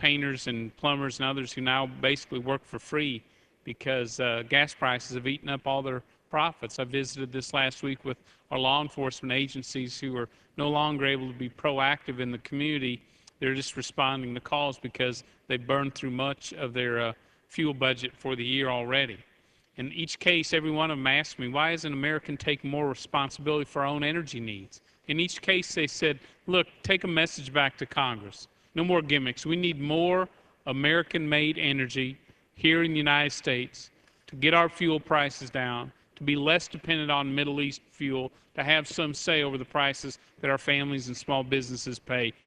painters and plumbers and others who now basically work for free because gas prices have eaten up all their profits. I visited this last week with our law enforcement agencies who are no longer able to be proactive in the community. They're just responding to calls because they burned through much of their fuel budget for the year already. In each case, every one of them asked me, why isn't America taking more responsibility for our own energy needs? In each case, they said, look, take a message back to Congress. No more gimmicks. We need more American-made energy here in the United States to get our fuel prices down, to be less dependent on Middle East fuel, to have some say over the prices that our families and small businesses pay.